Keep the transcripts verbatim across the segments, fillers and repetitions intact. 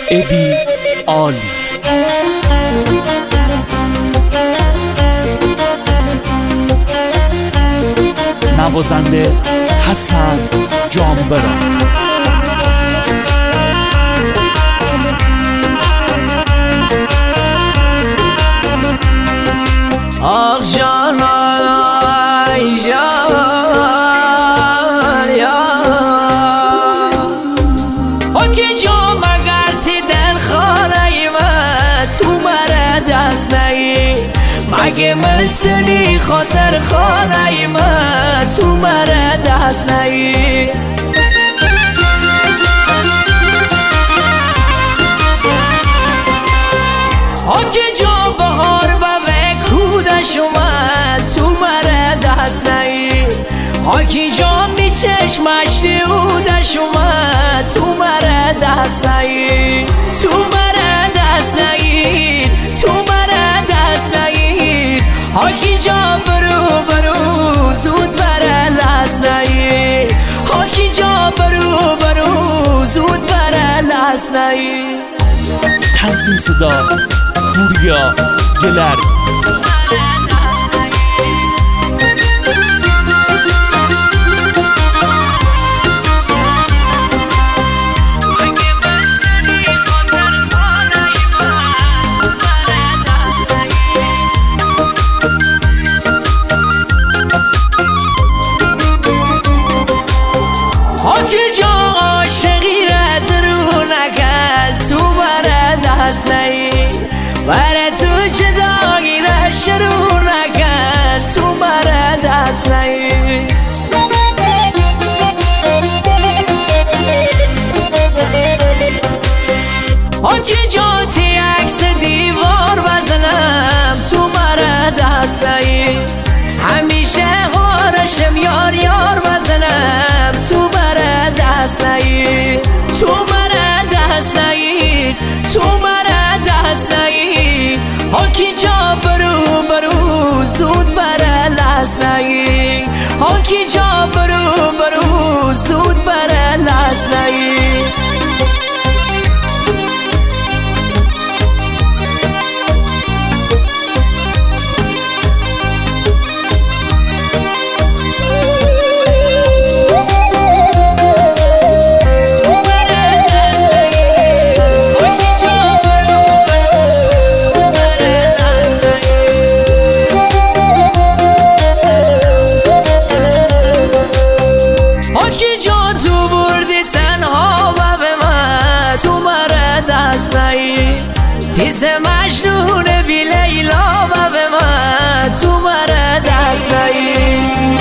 ابی عالی. نوازنده حسن جانبران. آخ جان آی جان یا آکی جان مگرتی دل خانه من تو مره دست نهی مگه ملتنی خاطر خانه من تو مره دست نهی آکی جان بهار کودش اومد تو مره دست نهی آکی جان بی چشمش دیودش اومد تو مره دست نهی تو مره دست نهی تو مره دست نهی آکی جان برو برو زود بره لست نهی آکی جان برو برو زود بره لست نهی. تنظیم صدا پوریا گلر. آکی جان عاشقی را درو نکرد تو بره دست نهی بره تو چه داغی را شروع نکرد تو بره دست نهی آکی جان تی عکس دیوار بزنم تو بره دست نهی همیشه غارشم یار یار بزنم تو بره دست نهی تو بره دست نهی تو بره دست نهی آکی جا برو برو زود بره لست نهی آکی جا برو برو زود بره لست نهی. دست نهی تیز مجنون بی لیلا و به من تو مره دست نهی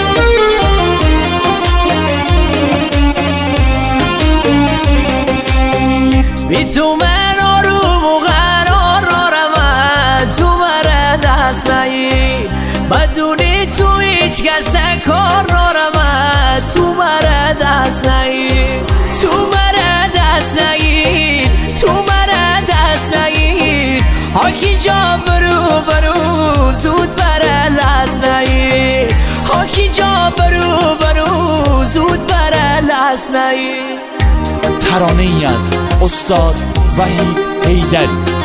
بی تو من آروم و قرار نارم تو مره دست نهی بدونی تو هیچ کس کار نارم تو مره دست نهی تو مره دست نهی تو مره دست نهی آکی جان برو برو زود بره لست نهی آکی جان برو برو زود بره لست نهی. ترانه ای از استاد وحید حیدری.